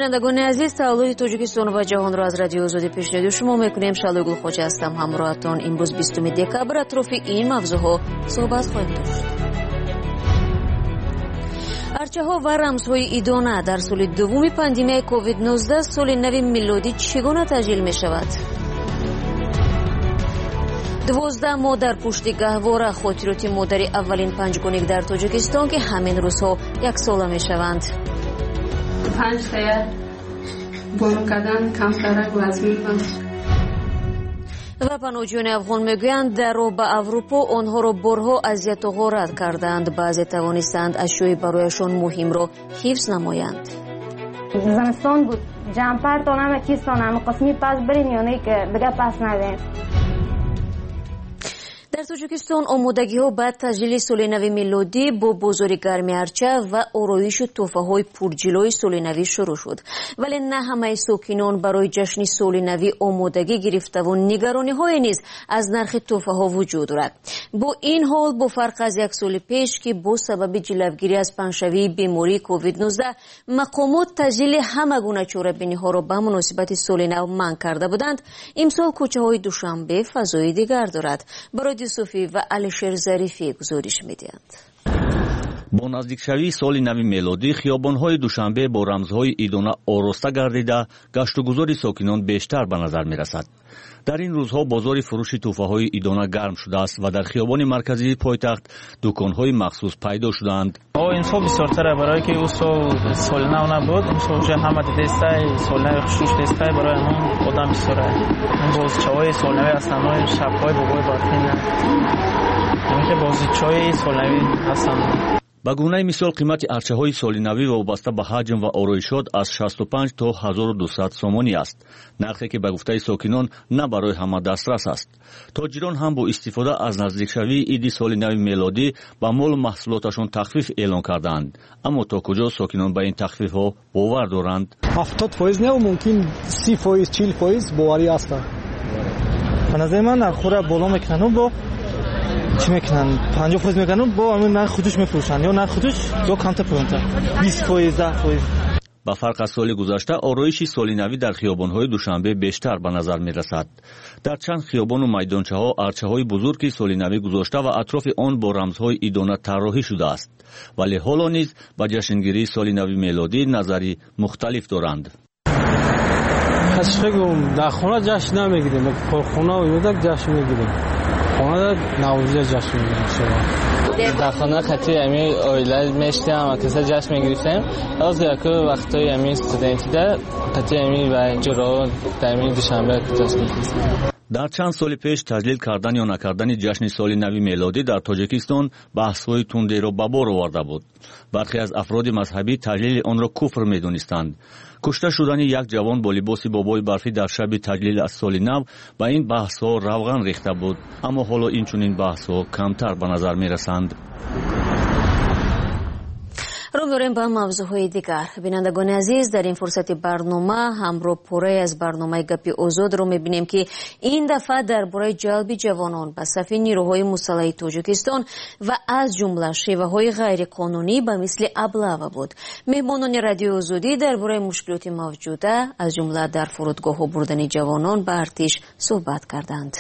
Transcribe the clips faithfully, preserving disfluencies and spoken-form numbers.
بینندگان عزیز، تولد تاجیکستان و جهان را از رادیو آزادی پیشنهاد شما میکنیم. شالوی گلخوجه هستم، همراهتان. امروز بیستم دکبر اطراف این موضوعها صحبت خواهیم داشت. ارچه ها و رمزهای ایدانه در سال دوم پاندمی کووید نوزده سال نو میلادی چگونه تجلیل می شود؟ دوازده ماه در پشت گهواره خاطرات مادری اولین پنجگانه در تاجیکستان که همین روزها یک ساله می شوند. پنج تایر بارو کردن کمترک وزمین بود. و پناهجویان افغان میگویند در رو به اروپا آنها را بارها اذیت و غارت کردند. بعضی توانستند اشیای برایشان مهم را حفظ نمایند. زمستان بود، جمپر تانم کیستانم قسمی پس برین یا نه که دیگه پس ندین. در تاجیکستان آمادگی ها بعد تجلیل سال نو میلادی با بازار گرمی ارچه و آرایش و تحفه های پرجلوی سال نو شروع شد، ولی نه همه ساکنان برای جشن سال نو آمادگی گرفته و نگرانی های نیز از نرخ تحفه ها وجود دارد. با این حال با فرق از یک سال پیش که با سبب جلوگیری از پنشوی بیماری کووید نوزده مقامات تجلیل همه گونه چاره‌بینی ها را به مناسبت سال نو منع کرده بودند، امسال کوچه های دوشنبه فضای دیگر دارد. برای صوفی و علیشیر ظریفی گزارش می‌دهند. با نزدیکشوی سال نو میلادی خیابان‌های دوشنبه با رمزهای ایدانه آراسته گردیده گشت و گذار ساکنان بیشتر به نظر می‌رسد. در این روزها بازار فروش تحفه‌های ایدانه گرم شده است و در خیابان مرکزی پایتخت دکان‌های مخصوص پیدا شدند. او این سال بسیارتره برای که او سال سال نو نبود، این سال جه همه دیدسته سال نو خوش دیدسته برای همون آدم بسیاره. این بازیچه‌های سال نو هستن، شب‌های بابای برفین، این که بازیچه‌های سال نو هستن. به گونه مثال قیمت ارچه های سال نوی وابسته به حجم و آرایشات از شصت و پنج تا هزار و دویست سومانی است، نرخی که به گفته ساکنان نه برای همه دسترس است. تاجران هم با استفاده از نزدیکشوی عید سال نو میلادی به مال محصولاتشان تخفیف اعلان کردند، اما تا کجا ساکنان به این تخفیف ها باور دارند؟ هفتاد فایز نه، ممکن سی فایز چهل فایز باوری است. به نظر من نرخ بالا میکنن، با چی میکنن پنجاه فایز میکنن، با همین نرخ خودش میفروشن، یا نرخ خودش یا کمتر پرونتر بیست فایز ده فایز. با فرق از سال گذشته آرایش سال نوی در خیابان‌های دوشنبه بیشتر به نظر می‌رسد. در چند خیابان و میدانچه‌ها ارچه‌های بزرگی سال نوی گذاشته و اطراف آن با رمزهای ایدانه طراحی شده است، ولی حالا نیز به جشنگیری سال نوی میلادی نظری مختلف دارند. خشخگم در خونه جشن نمیگیریم، خونه و یودک جشن میگیریم، خونه نوروز جشن میگیریم. شما در خانه خطی امی اویلای میشتیم و کسی جشن میگرفتیم. از یک وقتای امی استودنتی ده خطی امی و جرا در امی دوشنبه جشن میگرفتیم. در چند سال پیش تجلیل کردن یا نکردن جشن سال نو میلادی در تاجیکستان بحث‌های تندی را به بار آورده بود. برخی از افراد مذهبی تجلیل آن را کفر می‌دانستند. کشته شدن یک جوان با لباس بابای برفی در شب تجلیل از سال نو به این بحث‌ها روغن ریخته بود، اما حالا این چنین بحث‌ها کمتر به نظر می‌رسند. رو می‌ریم به موضوعهای دیگر. بینندگان عزیز، در این فرصت برنامه همراه پاره از برنامه گپی آزاد رو می‌بینیم که این دفعه درباره جلب جوانان به صف نیروهای مسلح تاجیکستان و از جمله شیوه‌های غیرقانونی به مثل ابله‌ها بود. مهمانان رادیو آزادی درباره مشکلات موجوده از جمله در فرودگاه بردن جوانان به ارتش صحبت کردند.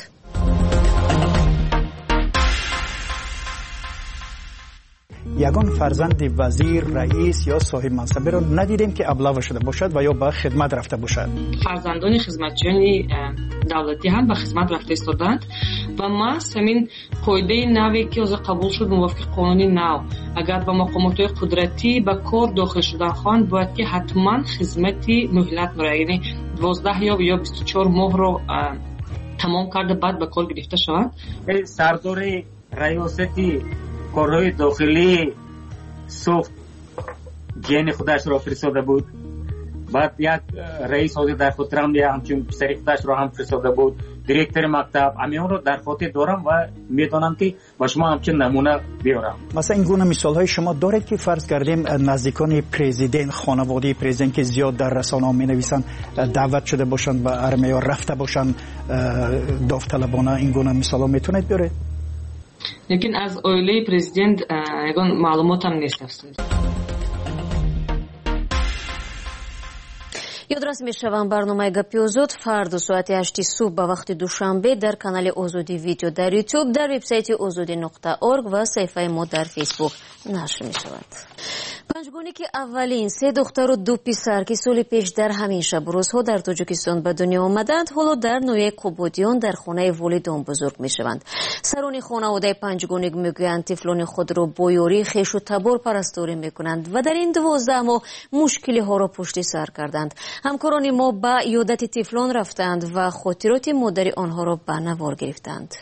یگان فرزند وزیر، رئیس یا صاحب منصبی را ندیدیم که ابله شده باشد و یا به خدمت رفته باشد. فرزندان خدمتچیان دولتی هم به خدمت رفته استادند و ما همین قاعده نوی که از قبول شد موافق قانونی نو، اگر به مقامات قدرتی به کار داخل شدن خواهند باید که حتما خدمتی مهلت برای، یعنی دوازده یا یا بیست و چهار ماه رو تمام کرده بعد به کار گرفته شوند. سردار ریاستی کارهای داخلی سوخت جن خودش را فرستاده بود، بعد یک رئیس حاضر در خاطرم یا همچون پسری خودش را هم فرستاده بود، دیرکتر مکتب امیان رو در خاطر دارم و میدانم که با شما همچون نمونه بیارم. مثلا این گونه مثال های شما دارید که فرض کردیم نزدیکان پرزیدنت، خانواده پرزیدنت که زیاد در رسانه‌ها می نویسن دعوت شده باشند و ارمیا رفته باشند داوطلبانه، این گونه مثال ها میتونید بیارید؟ لیکن از اویله پرزیدنت یگان معلومات هم نیست. یادرس میشوم برنامه گپی آزاد فردا ساعت هشت صبح به وقت دوشنبه در کانال آزادی ویدیو در یوتیوب، در وبسایت آزادی نقطه اورگ و صفحه ما در فیسبوک نشر می شود. پنجگانی که اولین سه دختر و دو پسر که سال پیش در همین شب روزها در تاجیکستان به دنیا آمدند، حالا در نوع قبادیان در خانه والدان بزرگ می شوند. سران خانواده پنجگانی میگویند طفلان خود را با یاری خویش و تبار پرستاری می کنند و در این دوازده ماه مشکلی ها را پشت سر کردند. همکاران ما به عیادت طفلان رفتند و خاطرات مادر آنها را به نوار گرفتند.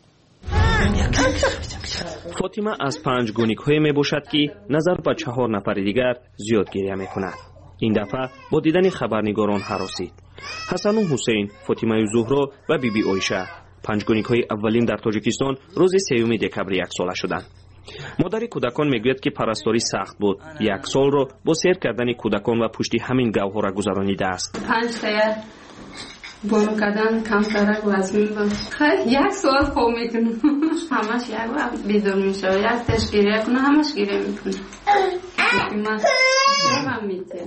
فاطمه از پنج گونیک های می باشد که نظر به چهار نفر دیگر زیاد گریه می کند. این دفعه با دیدن خبرنگاران هراسید. حسن و حسین، فاطمه زهرا و بیبی بی عایشه، پنج گونیک های اولین در تاجیکستان روز سوم دکبر یک ساله شدند. مادر کودکان میگوید که پرستاری سخت بود. یک سال رو با سیر کردن کودکان و پشتی همین گوهر گذرانیده است. پنج تایر بانو کردن کمترک وزمین بود. خیلی یک سال خوب میکنم. همش یک وقت بیدار میشه و یک تشگیری کنه همش گیره میکنه. من هم میتیم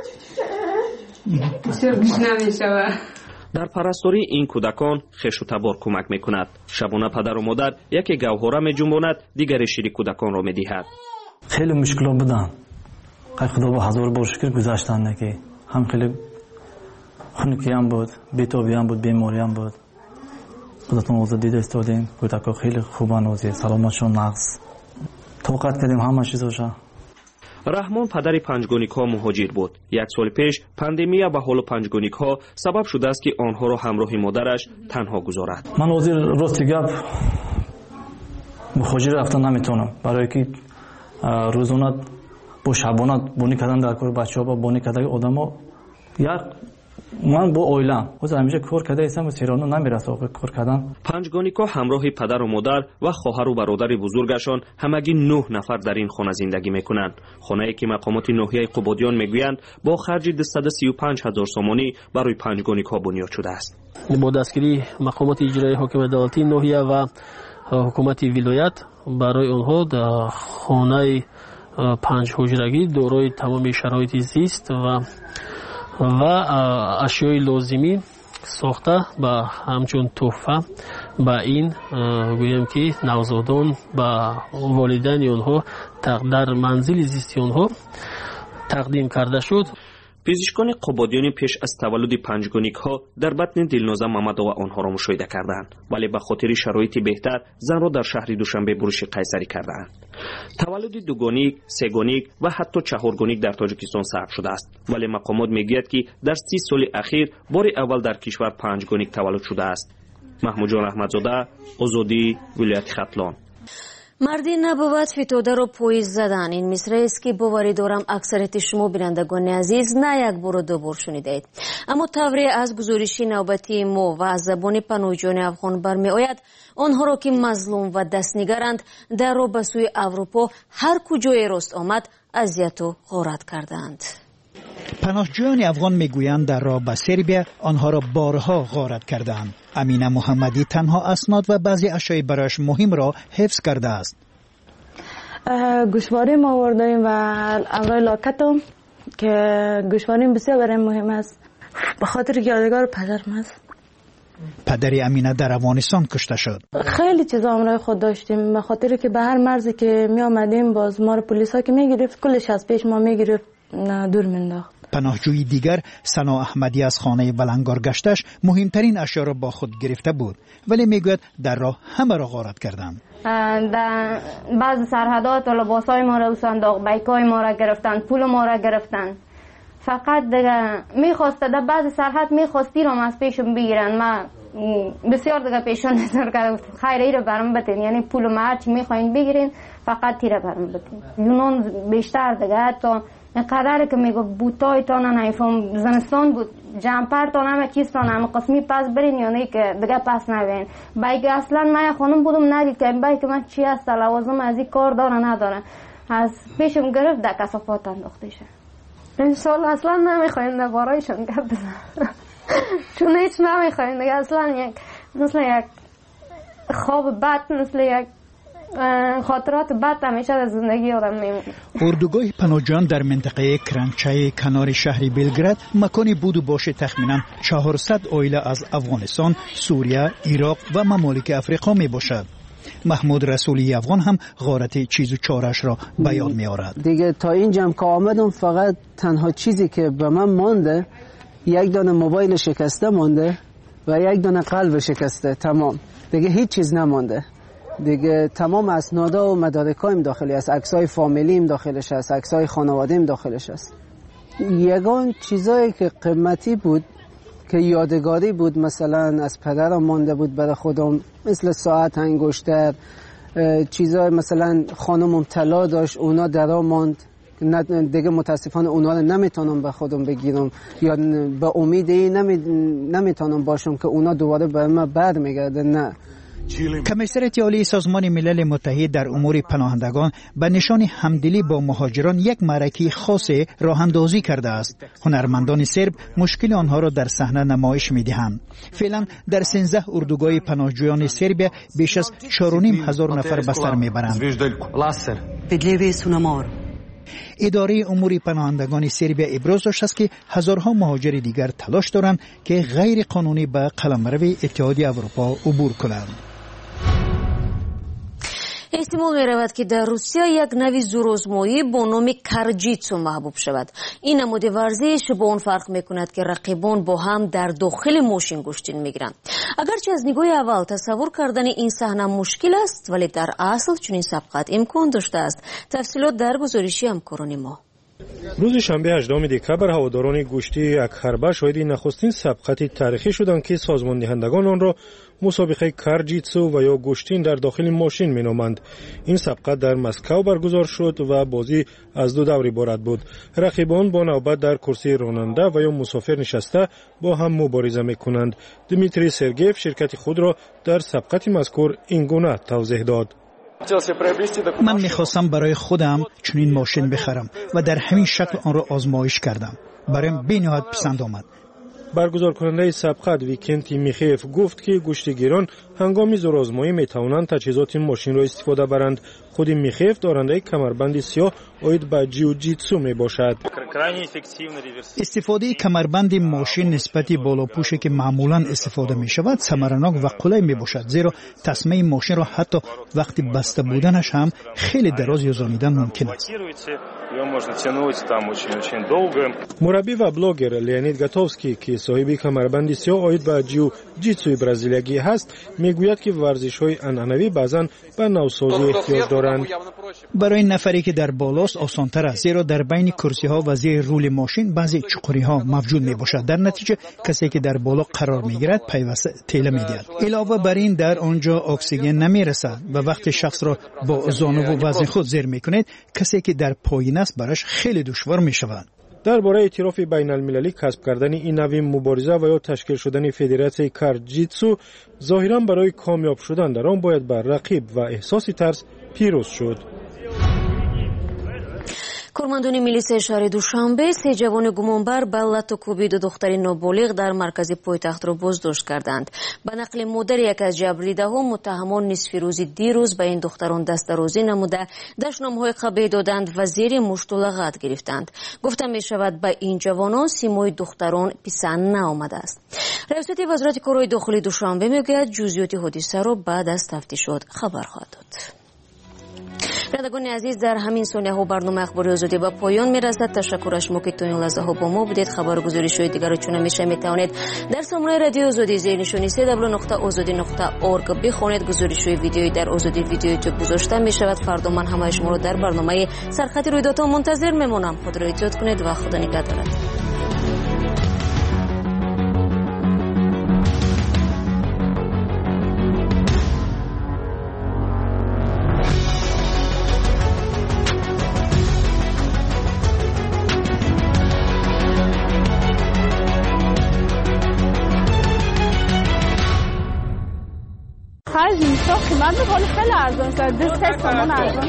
بسیار گوش نمیشه. در پرستاری این کودکان خویش و تبار کمک میکند. شبانه پدر و مادر یکی گوهره میجنباند، دیگری شیر کودکان را میدهد. خیلی مشکلات بودن. خدا با هزار بار شکر گذاشتن که هم خیلی خنکی هم بود، بیتابی هم بود، بیماری هم بود. خودتون آزاد دیده استادیم. کودکان خیلی خوبن، آزاد سلامتشون نقص. طاقت کردیم همه چیزاشا. رحمان پدر پنجگونیک ها مهاجر بود. یک سال پیش پاندمیا و حال پنجگونیک ها سبب شده است که آنها را همراه مادرش تنها گذارد. من آزاد راستی گپ مهاجر رفتن نمیتونم، برای که روزانه با شبانه بونی کردن در کار بچه‌ها با بونی کردن آدم‌ها یک من با اویلم خود همیشه کار کرده ایستم و سیرانو نمیرسه کار کردن. پنجگونیکا همراه پدر و مادر و خواهر و برادر بزرگشان همگی نه نفر در این خانه زندگی میکنند. خانه‌ای که مقامات ناحیه قبادیان میگویند با خرج دویست و سی و پنج هزار سومانی برای پنجگونیکا بنیاد شده است. با دستگیری مقامات اجرایی حاکم عدالتی ناحیه و حکومت ولایت برای آنها در خانه پنج حجرگی دارای تمام شرایط زیست و و اشیای لازمی ساخته با همچون تحفه با این گویم که نوزادان با والدین آنها در منزل زیستی آنها تقدیم کرده شد. پزشکان قبادیان پیش از تولد پنجگونیک ها در بطن دلنازه ممدو آنها را مشاهده کردند، ولی به خاطر شرایط بهتر زن را در شهر دوشنبه برش قیصری کردند. تولد دوگونیک، سه‌گونیک و حتی چهارگونیک در تاجیکستان ثبت شده است، ولی مقامات میگوید که در سی سال اخیر بار اول در کشور پنجگونیک تولد شده است. محمود جان احمدزاده، آزادی، ولایت ختلان. مردی نبود فتاده رو پاییز زدن. این مصرع است که باوری دارم اکثریت شما بینندگان عزیز نه یک بار و دو بار شنیدید، اما طوری از گزارشی نوبتی ما و از زبان پناهجویان افغان برمی آید آنها را که مظلوم و دستنگرند در رو به سوی اروپا هر کجای راست آمد اذیت و غارت کردند. پناهجویان افغان میگویند در راه به سربیا آنها را بارها غارت کردند. امینه محمدی تنها اسناد و بعضی اشیاء برایش مهم را حفظ کرده است. گوشواره ما آوردیم و امرای لاکتم که گوشواره بسیار برای مهم است، به خاطر یادگار پدرم است. پدر امینه در افغانستان کشته شد. خیلی چیزا امرای خود داشتیم، به خاطر که به هر مرزی که می آمدیم باز ما رو پلیس ها که می گرفت کلش از پیش ما می گرفت دور مینداخت. پناهجوی دیگر سنا احمدی از خانه بلنگار گشتش مهمترین اشیا را با خود گرفته بود، ولی میگوید در راه همه را غارت کردند. در بعض سرحدات لباسای ما را صندوق بیکای ما را گرفتند، پول ما را گرفتند. فقط دیگه میخواسته در بعض سرحد میخواستی رو از پیشم بگیرن. ما بسیار دیگه پیشون نظر کردم خیر ایره برام بتین، یعنی پول ما هرچی میخواین بگیرین فقط تیره برام بتین. یونان بیشتر دیگه حتی اینقدر که میگو بوتای تا نمیفهم زمستان بود جمپر تا نمه چیز تا نمه قسمی پس برین یا نه که دیگه پس نبین. بایی که اصلا من خانم بودم ندید که بایی که من چی هست لوازم از این کار داره نداره از پیشم گرفت در کسافات انداخته شه. انشالله اصلا نمیخواین در بارایشون گپ بزن چون هیچ نمیخواین دیگه، اصلا یک مثل یک خواب بد، مثل یک خاطرات بد همیشه از زندگی آدم میمونه. اردوگاه پناهجویان در منطقه کرنچه کنار شهر بلگراد مکانی بود و باشه تخمینا چهارصد عائله از افغانستان، سوریه، عراق و ممالک افریقا می باشد. محمود رسولی افغان هم غارت چیز و چارش را بیان می آورد. دیگه تا اینجا که آمدم فقط تنها چیزی که به من مانده یک دانه موبایل شکسته مانده و یک دانه قلب شکسته، تمام. دیگه هیچ چیز نمانده. دیگه تمام اسنادا و مدارکایم داخلی است، عکسای فامیلیم داخلش است، عکسای خانواده‌ام داخلش است. یگان چیزایی که قیمتی بود که یادگاری بود مثلا از پدرم مانده بود برای خودم، مثل ساعت انگشتر، چیزای مثلا خانمم طلا داشت اونا درا ماند، دیگه متاسفانه اونا رو نمیتونم به خودم بگیرم یا به امید نمی... نمیتونم باشم که اونا دوباره به من برمیگرده. نه. کمیسریت عالی سازمان ملل متحد در امور پناهندگان به نشان همدلی با مهاجران یک معرکه خاص راه اندازی کرده است. هنرمندان سرب مشکل آنها را در صحنه نمایش می‌دهند. فعلا در سیزده اردوگاه پناهجویان سربیا بیش از چهار و نیم هزار نفر به سر میبرند. اداره امور پناهندگان سربیا ابراز داشته است که هزارها مهاجر دیگر تلاش دارند که غیر قانونی به قلمرو اتحادیه اروپا عبور کنند. احتمال می رود که در روسیه یک نوع زورآزمایی با نام کارجیتسو محبوب شود. این نمود ورزش با اون فرق می کند که رقیبان با هم در داخل ماشین گشتین می گیرند. اگرچه از نگاه اول تصور کردن این صحنه مشکل است، ولی در اصل چنین سبقت امکان داشته است. تفصیلات در گزارشی همکاران ما. روز شنبه هجدهم دکبر هواداران گشتی اکحربه شاهد نخستین سبقت تاریخی شدند که سازمان دهندگان آن را مسابقه کارجیتسو و یا گشتین در داخل ماشین مینامند. این سبقت در مسکو برگزار شد و بازی از دو دور عبارت بود. رقیبان با نوبت در کرسی راننده و یا مسافر نشسته با هم مبارزه میکنند. دمیتری سرگیف شرکت خود را در سبقت مذکور این گونه توضیح داد. من میخواستم برای خودم چنین ماشین بخرم و در همین شکل آن را آزمایش کردم. برایم بینهایت پسند آمد. برگزار کننده سبقت ویکنتی میخیف گفت که گشتیگیران هنگام زورآزمایی میتوانند تجهیزات ماشین را استفاده برند. خود میخیف دارنده کمربند سیاه آید به جیوجیتسو می باشد. استفاده کمربند ماشین نسبتی بالاپوشی که معمولا استفاده می شود ثمرناک و قلای می باشد، زیرا تسمه ماشین را حتی وقتی بسته بودنش هم خیلی دراز یازانیدن ممکن است. مربی و بلاگر لئونید گاتوفسکی که صاحب کمربند سیاه آید به جیوجیتسوی برزیلیایی هست میگوید که ورزش‌های انعنوی بعضاً به نوسازی احتیاج دارند. برای نفری که در بالاست آسان‌تر است، زیرا در بین کرسی‌ها و زیر رول ماشین بعضی چقوری‌ها موجود می‌باشد. در نتیجه کسی که در بالا قرار می‌گیرد پیوسته تیله می‌دهد. علاوه بر این در آنجا اکسیژن نمی‌رسد و وقتی شخص را با زانو و وزن خود زیر می‌کند، کسی که در پایین است براش خیلی دشوار می‌شود. درباره اعتراف بین المللی کسب کردن این نوع مبارزه و یا تشکیل شدن فدراسیون کارجیتسو ظاهراً برای کامیاب شدن در آن باید بر رقیب و احساس ترس پیروز شد. کارمندان میلیس شهر دوشنبه سه جوان گمانبر به لط و کوبید و دختری نابالغ در مرکز پایتخت را بازداشت کردند. به نقل مادر یک از جبریده‌ها متهمان نصف روزی دیروز به این دختران دست درازی نموده دشنام‌های قبیح دادند و زیر مشت و لغت گرفتند. گفته می شود به این جوانان سیمای دختران پسند نآمده است. ریاست وزارت کارهای داخلی دوشنبه میگوید جزئیات حادثه را بعد از تفتیشات خبر خواهد داد. بینندگان عزیز، در همین ثانیه ها برنامه اخباری آزادی به پایان میرسد. تشکر از شما که تا این لحظه ها با ما بودید. خبر و گزارش های دیگر را چون همیشه میتوانید در سامانه رادیو آزادی زیر نشانی سه دبلیو نقطه آزادی نقطه اورگ بخوانید. گزارش های ویدیویی در آزادی ویدیو یوتیوب گذاشته می شود. فردا من همه شما را در برنامه سرخط رویدادها منتظر میمانم. خود را احتیاط کنید و خدا نگهدارت. من به حال خیلی ارزان شد. دسته سامان ارزان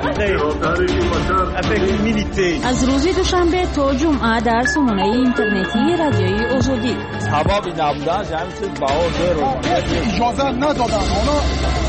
شد. از روز دوشنبه تا جمعه در سامانه اینترنتی رادیوی آزادی. هوا بی نبودن جمعی چیز باور رو اجازه ندادن.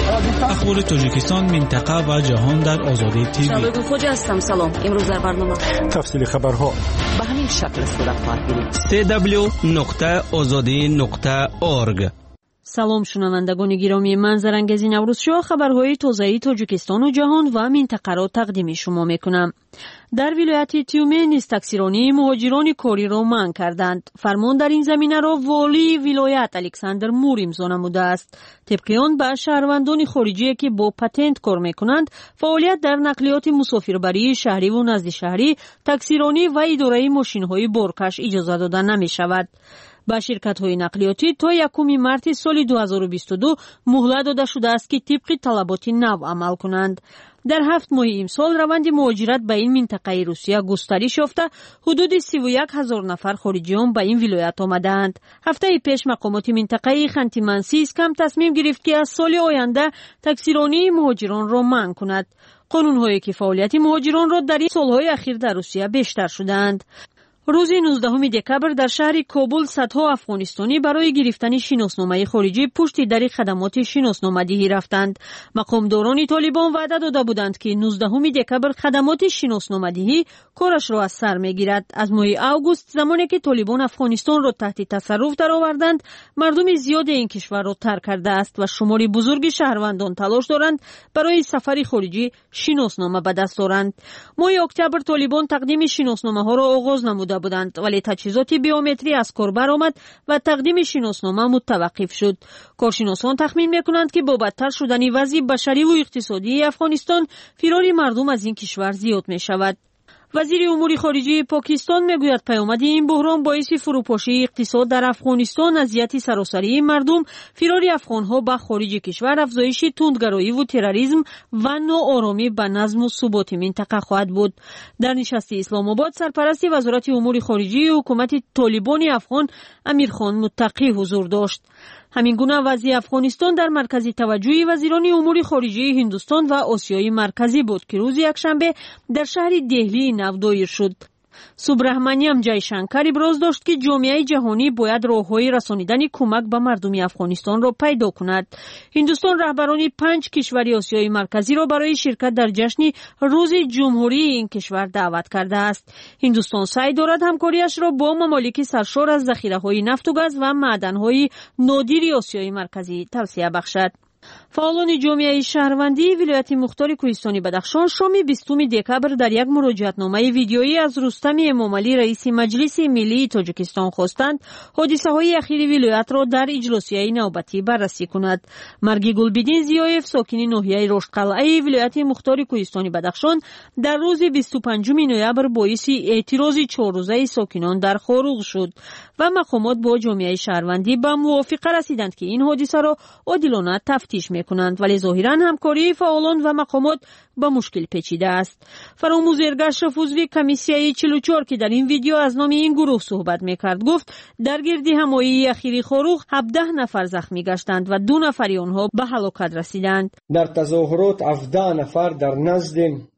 اخبار تاجیکستان، منطقه و جهان در آزادی تیوی. شباب خوش هستم. سلام. امروز در برنامه تفصیل خبرها به همین شکل صورت خواهد گرفت. سی دبلیو نقطه آزادی نقطه اورگ. سلام شنوندگان گرامی، من زرنگزی نوروزشاه خبرهای تازه تاجیکستان و جهان و منطقه را تقدیم شما میکنم. در ولایت تیومه نیز تکثیرانی مهاجران کاری را منع کردند. فرمان در این زمینه را والی ولایت الکساندر مور امضا نموده است. طبق آن به شهروندان خارجی که با پتنت کار میکنند فعالیت در نقلیات مسافربری شهری و نزد شهری، تکثیرانی و اداره ماشین‌های بارکش اجازه داده نمی شود. با شرکت‌های نقلیاتی تا یکم مارس سال دو هزار و بیست و دو مهلت داده شده است که طبق طلبات نو عمل کنند. در هفت ماه امسال روند مهاجرت به این منطقه روسیه گسترش یافته، حدود سی و یک هزار نفر خارجیان به این ولایت آمدند. هفته پیش مقامات منطقه خنتی منسیسکم تصمیم گرفت که از سال آینده تکثیرانی مهاجران را منع کند. قانون‌هایی که فعالیت مهاجران را در این سال‌های اخیر در روسیه بیشتر شدند. روز نوزدهم دکبر در شهر کابل صدها افغانستانی برای گرفتن شناسنامه خارجی پشت در خدمات شناسنامه‌دهی رفتند. مقامداران طالبان وعده داده بودند که نوزدهم دکبر خدمات شناسنامه‌دهی کارش را از سر می‌گیرد. از ماه آگوست زمانی که طالبان افغانستان را تحت تصرف درآوردند، مردم زیاد این کشور را ترک کرده است و شماری بزرگ شهروندان تلاش دارند برای سفر خارجی شناسنامه به دست آورند. ماه اکتبر طالبان تقدیم شناسنامه‌ها را آغاز نموده بودند، ولی تجهیزات بیومتری از کار برآمد و تقدیم شناسنامه متوقف شد. کارشناسان تخمین میکنند که با بدتر شدن وضع بشری و اقتصادی افغانستان، فرار مردم از این کشور زیاد می شود. وزیر امور خارجه پاکستان میگوید پیامد این بحران باعث فروپاشی اقتصاد در افغانستان، اذیت سراسری مردم، فرار افغانها به خارج کشور، افزایش تندگرایی و تروریسم و ناآرامی به نظم و ثبات منطقه خواهد بود. در نشست اسلام آباد سرپرست وزارت امور خارجه حکومت طالبان افغان امیرخان متقی حضور داشت. همین گونه وضع افغانستان در مرکز توجه وزیران امور خارجه هندوستان و آسیای مرکزی بود که روز یکشنبه در شهر دهلی نو دایر شد. سوبرهمانیم جای شنکر ابراز داشت که جامعه جهانی باید راه‌های رسانیدن کمک به مردم افغانستان را پیدا کند. هندوستان رهبران پنج کشور آسیای مرکزی را برای شرکت در جشن روز جمهوری این کشور دعوت کرده است. هندوستان سعی دارد همکاریش را با ممالک سرشار از ذخیره‌های نفت و گاز و معدن‌های نادر آسیای مرکزی توسعه بخشد. فعالان جامعه شهروندی ولایت مختار کوهستانی بدخشان شام بیستم دکبر در یک مراجعتنامه ویدیویی از رستم امامعلی رئیس مجلس ملی تاجیکستان خواستند حادثه‌های اخیر ولایت را در اجلاسیه نوبتی بررسی کند. مرگ گلبدین زیایف ساکن ناحیه رشدقلعه ولایت مختار کوهستانی بدخشان در روز بیست و پنجم نوامبر باعث اعتراض چهار روزه ساکنان در خاروغ شد و مقامات با جامعه شهروندی به موافقه رسیدند که این حادثه را عادلانه تفتیش میکنند، ولی ظاهرا همکاری فعالان و مقامات به مشکل پیچیده است. فراموز ارگشرف عضو کمیسیه چهل و چهار که در این ویدیو از نام این گروه صحبت میکرد گفت در گرد همایی اخیری خاروغ هفده نفر زخمی گشتند و دو نفر آنها به هلاکت رسیدند. در تظاهرات هفده نفر در نزد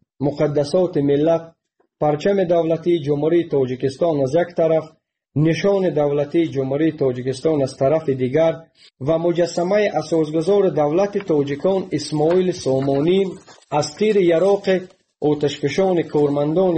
مقدسات ملت پرچم دولتی جمهوری تاجیکستان از یک طرف، نشان دولتی جمهوری تاجیکستان از طرف دیگر و مجسمه اساسگذار دولت تاجیکان اسماعیل سامانی از تیر یراق آتشفشان کارمندان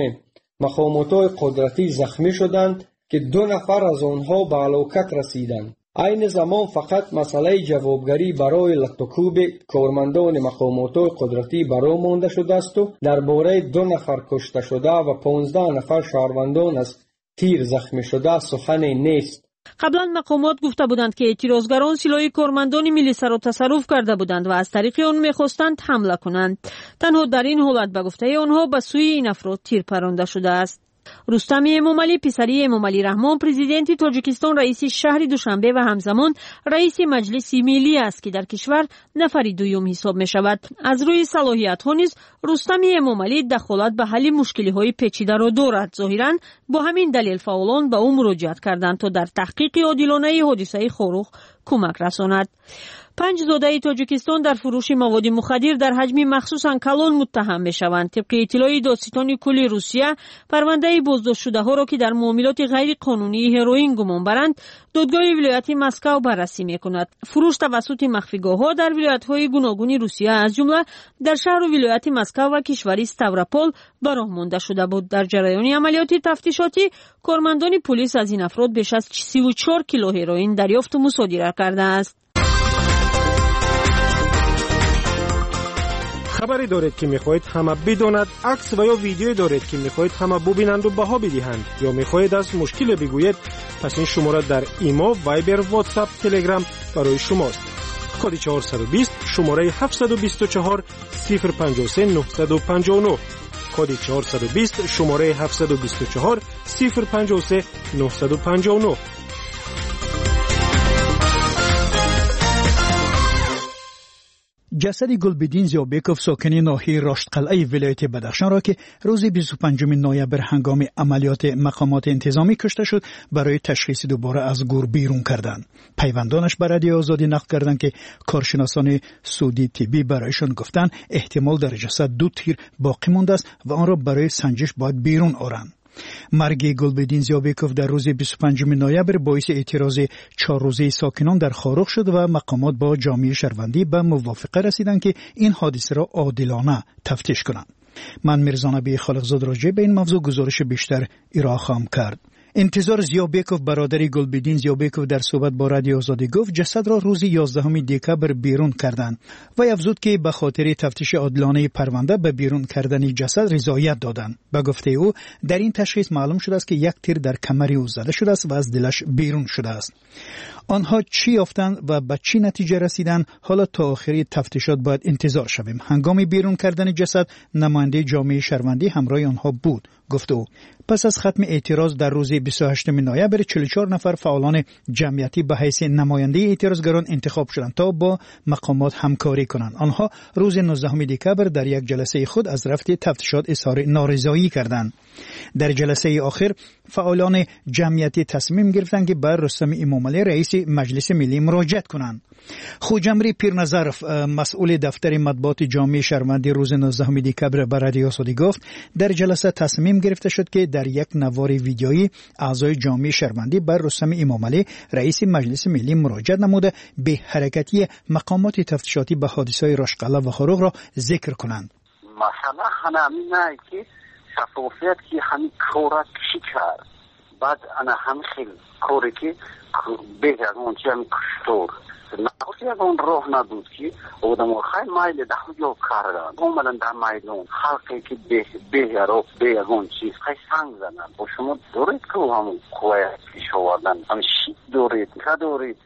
مقامات قدرتی زخمی شدند که دو نفر از آنها به هلاکت رسیدند. این زمان فقط مسئله جوابگری برای لطکوب کارمندان مقامات قدرتی باقی مانده شده است و درباره دو نفر کشته شده و پانزده نفر شهروندان از تیر زخمی شده سخنی نیست. قبلا مقامات گفته بودند که اعتراضگران سلاح کارمندان ملیسا را تصرف کرده بودند و از طریق آن می‌خواستند حمله کنند. تنها در این حالت به گفته آنها به سوی این افراد تیر پرانده شده است. رستم امامعلی پسری امامعلی رحمان پرزیدنت تاجیکستان رئیس شهر دوشنبه و همزمان رئیس مجلس ملی است که در کشور نفر دوم حساب می شود. از روی صلاحیت ها نیز رستم امامعلی دخالت به حل مشکلی های پیچیده را دارد. ظاهرا با همین دلیل فعالان به او مراجعت کردند تا در تحقیق عادلانه حادثه خاروغ کمک رساند. پنج زاده تاجیکستان در فروش مواد مخدر در حجم مخصوصاً کلان متهم میشوند. طبق اطلاع دادستان کل روسیه، پرونده بازداشت شده ها را که در معاملات غیر قانونی هروئین گمان برند، دادگاه ولایت مسکو بررسی میکند. فروش توسط مخفیگاه ها در ولایت های گوناگون روسیه از جمله در شهر و ولایت مسکو و کشور ستاوروپول براه مانده شده بود. در جریان عملیات تفتیشاتی، کارمندان پلیس از این افراد بیش از سی و چهار کیلو هروئین دریافت و مصادره کرده است. خبری دارید که میخواهید همه بداند، عکس و یا ویدیویی دارید که میخواهید همه ببینند و بها بدهند، یا میخواهید از مشکل بگویید، پس این شماره در ایمو، وایبر، واتساپ، تلگرام برای شماست. کد چهارصد و بیست شماره هفتصد و بیست و چهار صفر پنجاه و سه نهصد و پنجاه و نه. کد چهارصد و بیست شماره هفتصد و بیست و چهار صفر پنجاه و سه نهصد و پنجاه و نه. جسد گلبدین زیابکوف ساکن ناحیه راشدقلعه ولایت بدخشان را که روز بیست و پنجم نوامبر هنگام عملیات مقامات انتظامی کشته شد، برای تشخیص دوباره از گور بیرون کردند. پیوندانش به رادیو آزادی نقل کردند که کارشناسان سعودی طبی برایشان گفتند احتمال در جسد دو تیر باقی مانده است و آن را برای سنجش باید بیرون آورند. مرگ گلبدین زیابکوف در روز بیست و پنجم نوامبر باعث اعتراض چهار روزه ساکنان در خاروخ شد و مقامات با جامعه شهروندی به موافقه رسیدند که این حادثه را عادلانه تفتیش کنند. من میرزا نبی خالقزاد راجع به این موضوع گزارش بیشتر ارائه خواهم کرد. انتظار زیابکوف برادر گلبدین زیابکوف در صحبت با رادیو آزادی گفت جسد را روز یازدهم دکبر بیرون کردند و افزود که به خاطر تفتیش عادلانه پرونده به بیرون کردن جسد رضایت دادند. به گفته او در این تشخیص معلوم شده است که یک تیر در کمر او زده شده است و از دلش بیرون شده است. آنها چی یافتند و به چی نتیجه رسیدند حالا تا آخری تفتیشات باید انتظار شویم. هنگام بیرون کردن جسد نماینده جامعه شهروندی همراه آنها بود، گفت او. پس از ختم اعتراض در روز بیست و هشتم نوامبر چهل و چهار نفر فعالان جمعیتی به حیث نماینده اعتراضگران انتخاب شدند تا با مقامات همکاری کنند. آنها روز نوزدهم دکبر در یک جلسه خود از رفت تفتیشات اظهار نارضایی کردند. در جلسه آخر فعالان جمعیتی تصمیم گرفتند که بر رستم امامعلی رئیس مجلس ملی مراجعت کنند. خوجمری پیرنظرف مسئول دفتر مطبوعات جامعه شهروندی روز نوزدهم دکبر به رادیو آزادی گفت در جلسه تصمیم گرفته شد که در یک نوار ویدیویی اعضای جامعه شهروندی بر رستم امامعلی رئیس مجلس ملی مراجعت نموده به حرکتی مقامات تفتیشاتی به حادثه‌های راشدقلعه و خاروخ را ذکر کنند. مثلا همین که شفافیت که همین کورا کشی کرد، بعد انا هم خیلی کوری که بهتر اونچه هم کشتور نخوشی از اون روح نبود که آدم ها خیلی مایل ده جو کردن اومدن در میدون خلقی که بهتر و به از اون چیز خیلی سنگ زنن با شما دارید که همون قوه پیش آوردن هم شید دارید که دارید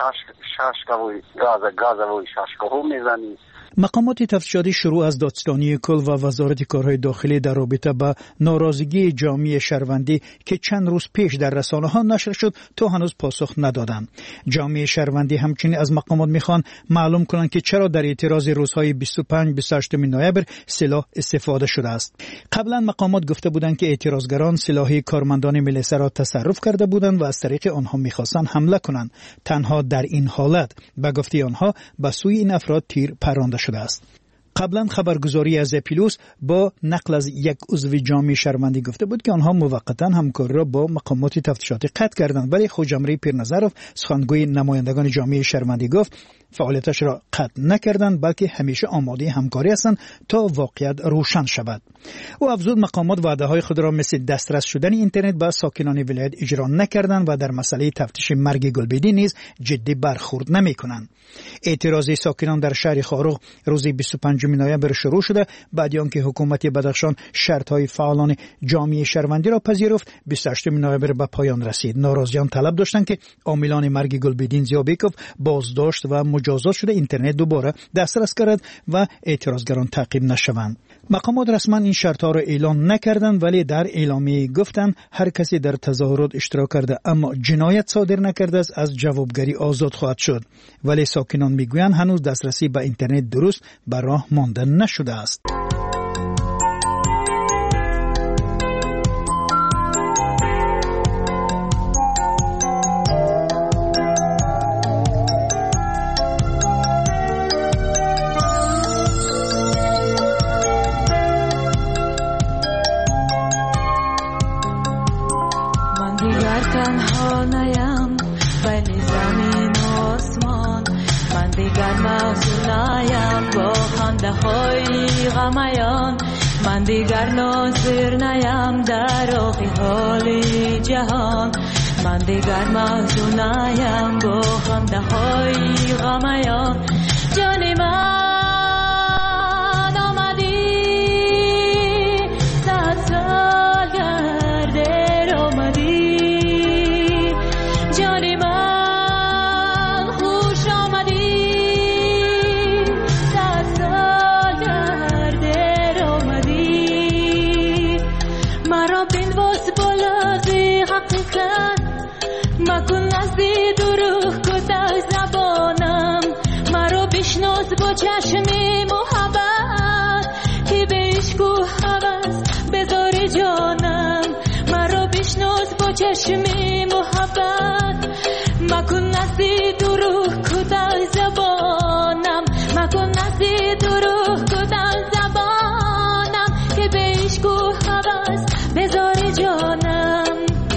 شاشکوی گاز گازوی شاشکو میزنید. مقامات تفتیشاتی شروع از دادستانی کل و وزارت کارهای داخلی در رابطه با ناراضگی جامعه شهروندی که چند روز پیش در رسانه ها نشر شد تا هنوز پاسخ ندادند. جامعه شهروندی همچنین از مقامات میخوان معلوم کنند که چرا در اعتراض روزهای بیست و پنج بیست و هشت نوامبر سلاح استفاده شده است. قبلا مقامات گفته بودند که اعتراضگران سلاح کارمندان ملیسا را تصرف کرده بودند و از طریق آنها میخواستند حمله کنند. تنها در این حالت به گفته آنها به سوی این افراد تیر پرانده شده است. قبلا خبرگزاری از اپیلوس با نقل از یک عضو جامعه شهروندی گفته بود که آنها موقتا همکاری را با مقامات تفتیشاتی قطع کردند، ولی خوجمری پیرنظرف سخنگوی نمایندگان جامعه شهروندی گفت فعالیتش را قطع نکردند بلکه همیشه آماده همکاری هستند تا واقعیت روشن شود. او افزود مقامات وعده های خود را مثل دسترس شدن اینترنت به ساکنان ولایت اجرا نکردند و در مسئله تفتیش مرگ گلبدین نیز جدی برخورد نمی‌کنند. اعتراض ساکنان در شهر خاروخ روز بیست و پنجم نوامبر شروع شده بعد آنکه حکومت بدخشان شرط‌های فعالان جامعه شهروندی را پذیرفت. بیست و هشتم نوامبر به پایان رسید. ناراضیان طلب داشتند که عاملان مرگ گلبدین زیابکوف بازداشت و مجازات شده اینترنت دوباره دسترس کرد و اعتراضگران تعقیب نشوند. مقامات رسما این شرط‌ها را اعلام نکردند ولی در اعلامیه گفتند هر کسی در تظاهرات اشتراک کرده اما جنایت صادر نکرده است از جوابگری آزاد خواهد شد. ولی ساکنان میگویند هنوز دسترسی به اینترنت درست به راه مانده نشده است. مازونایم با خنده های غمیان من دیگر ناظر نیم در آخی حال جهان من دیگر مازونایم با خنده های غمیان جان من آمدی صد سال گرده آمدی جان من خوش آمدی صد سال گرده آمدی مرا بنواز بالازی حقیقت مکن نزدی دروغ کده زبانم مرا بشناس با چشمی محبت که به عشق و هوس بذار جانم مرا بشناس با چشمی محبت مکن نزدی دروغ کده زبانم مکن نزدی دروغ کده زبانم که به عشق و هوس بذار جانم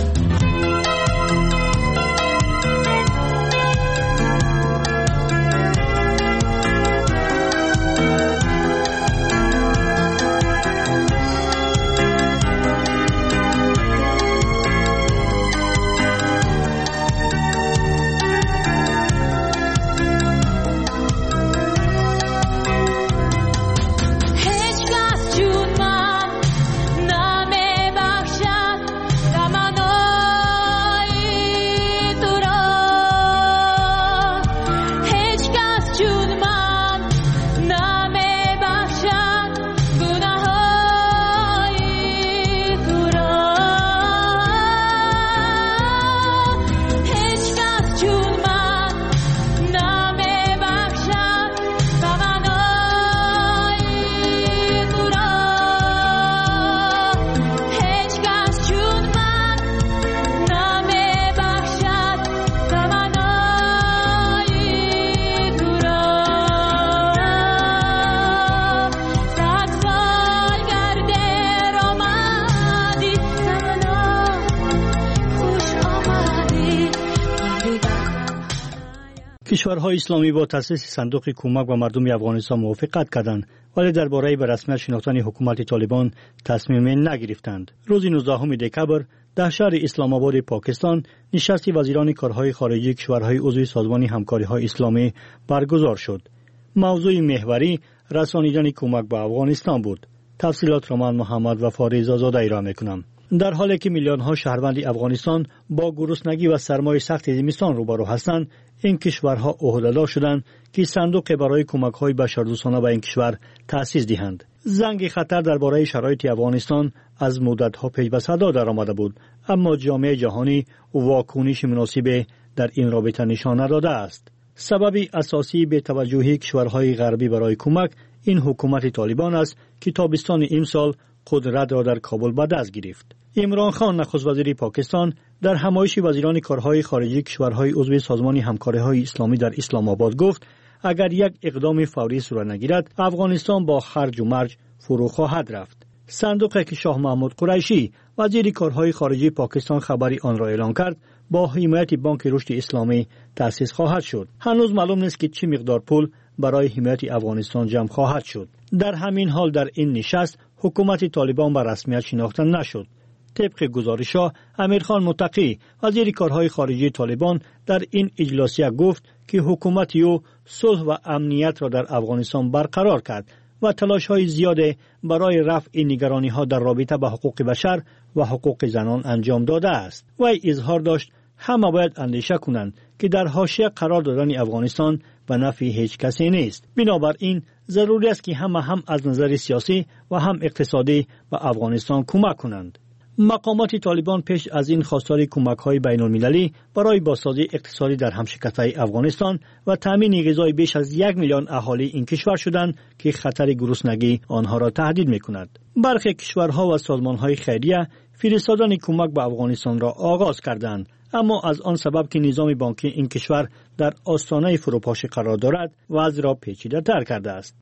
کشورهای اسلامی با تأسیس صندوق کمک به مردم افغانستان موافقت کردند ولی درباره به رسمیت شناختن حکومت طالبان تصمیم نگرفتند. روز نوزدهم دکبر در شهر اسلام آباد پاکستان نشست وزیران کارهای خارجی کشورهای عضو سازمان همکاری‌های اسلامی برگزار شد. موضوع محوری رسانیدن کمک به افغانستان بود. تفصیلات را من محمد وفا رضازاده ارائه می‌کنم. در حالی که میلیون ها شهروند افغانستان با گرسنگی و سرمای سخت زمستان روبرو هستند، این کشورها عهده‌دار شدند که صندوق برای کمک‌های بشردوستانه به این کشور تأسیس دهند. زنگ خطر درباره شرایط افغانستان از مدت‌ها پیش به صدا درآمده بود، اما جامعه جهانی واکنش مناسب در این رابطه نشان نداده است. سبب اساسی به توجهی کشورهای غربی برای کمک این حکومت طالبان است که تابستان امسال قدرت را در کابل به دست گرفت. عمران خان نخست وزیر پاکستان در همایش وزیران کارهای خارجی کشورهای عضو سازمان همکاری‌های اسلامی در اسلام آباد گفت اگر یک اقدام فوری صورت نگیرد افغانستان با خرج و مرج فرو خواهد رفت. صندوقی که شاه محمود قریشی وزیر کارهای خارجی پاکستان خبری آن را اعلام کرد با حمایت بانک رشد اسلامی تأسیس خواهد شد. هنوز معلوم نیست که چه مقدار پول برای حمایت افغانستان جمع خواهد شد. در همین حال در این نشست حکومت طالبان به رسمیت شناخته نشد. طبق گزارش‌ها امیرخان متقی وزیر کارهای خارجی طالبان در این اجلاسیه گفت که حکومت او صلح و امنیت را در افغانستان برقرار کرد و تلاش‌های زیاد برای رفع نگرانی‌ها در رابطه با حقوق بشر و حقوق زنان انجام داده است. وی اظهار داشت همه باید اندیشه کنند که در حاشیه قرار دادن افغانستان به نفع هیچ کسی نیست. بنابراین ضروری است که همه هم از نظر سیاسی و هم اقتصادی به افغانستان کمک کنند. مقامات طالبان پیش از این خواستار کمک‌های بین‌المللی برای بازسازی اقتصادی در همشکسته افغانستان و تامین غذای بیش از یک میلیون اهالی این کشور شدند که خطر گرسنگی آنها را تهدید می‌کند. برخی کشورها و سازمان‌های خیریه فرستادن کمک به افغانستان را آغاز کردند، اما از آن سبب که نظام بانکی این کشور در آستانه فروپاشی قرار دارد وضع را پیچیده‌تر کرده است.